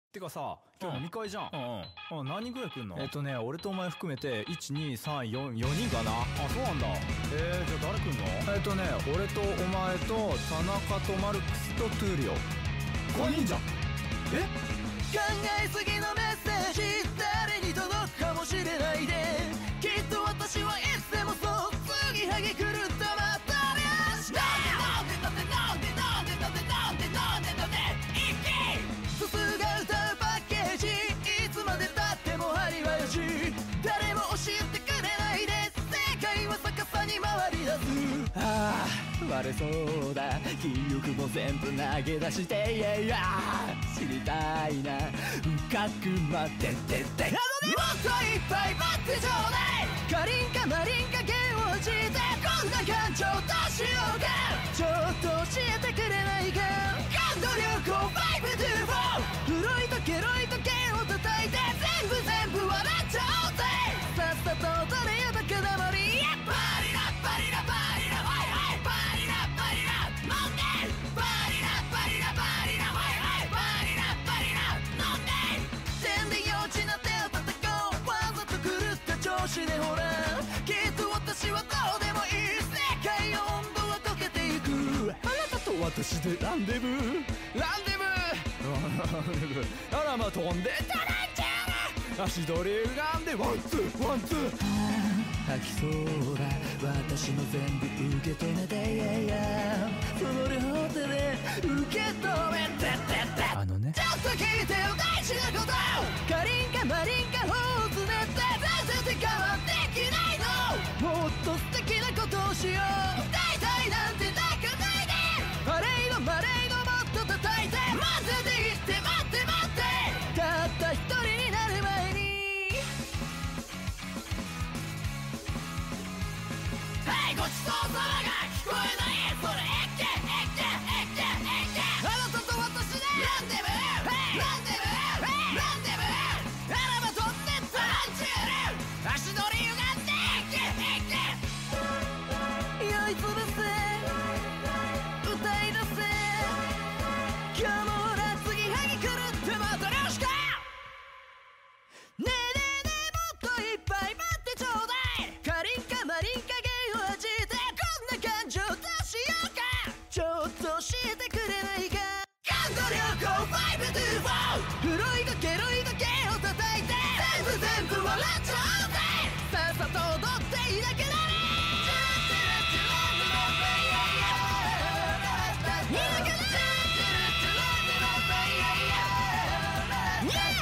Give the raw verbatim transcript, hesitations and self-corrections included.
てかさ、今日飲み会じゃん。 うんうん。 あ、何人ぐらい来んの？ えっとね、俺とお前含めていち、に、さん、よん、よにんかな。 あ、そうなんだ。えー、じゃあ誰来んの？ えっとね、俺とお前と田中とマルクスとトゥーリオ。 ごにんじゃん。え？ 考えすぎのメッセージ誰に届くかもしれないで、きっと私はいつでもそう継ぎはぎ狂ったまたりゃしなんでなんでなんでなんでなんでなんでなんでなんで一気すすが歌うパッケージいつまでたっても針はよし誰も教えてくれないで世界は逆さに回り出すああ、割れそうだ。記憶も全部投げ出していやいや知りたいな深く待ってててあのねもっといっぱい待ってちょうだいカリンかマリンか弦をしてこんな感情どうしようかちょっと教えてくれないか感動旅行ごとフォー古いとケロいと弦を叩いて全部全部笑っちゃおうぜさっさと踊れよバカな森パリラパリラパリラはいはいパリラパリラ飲んでパリラパリラパリラはいはいパリラパリラ飲んで全然幼稚な手を叩こうわざと狂った調子でほらきっと私はどうでもいい世界の温度は溶けていくあなたと私でランデブーランデブーあらま飛んでタランチャラ足取り歪んでワンツーワンツー吐きそうだ私の全部受け止めていやいやその両手で受け止めてててあのねちょっと聞いてよ大事なことカリンかマリンかホーズネって全然我慢できないのもっと素敵なことをしよう大体なんて泣かないでパレードマレードもっと叩いてまずで言って待って待ってたった一人になる前にはいごちそうさまが聞こえないそれえっけえっけえっけえっけあなたと私でランデブーランデブーランデブーあらば飛んでったランチュール足取り歪んでえっけえっけ酔いつぶせ歌い出せ今日もほら継ぎはぎ狂ってまたよしかねえねえねえもっといっぱい待ってちょうだいカリンかマリンか弦を弾いてこんな感情どうしようかちょっと教えてくれないか感動旅行ごとフォー古いとケロいと弦を叩いて全部全部笑っちゃおうぜさっさと踊っていなきゃなれいなきゃなれ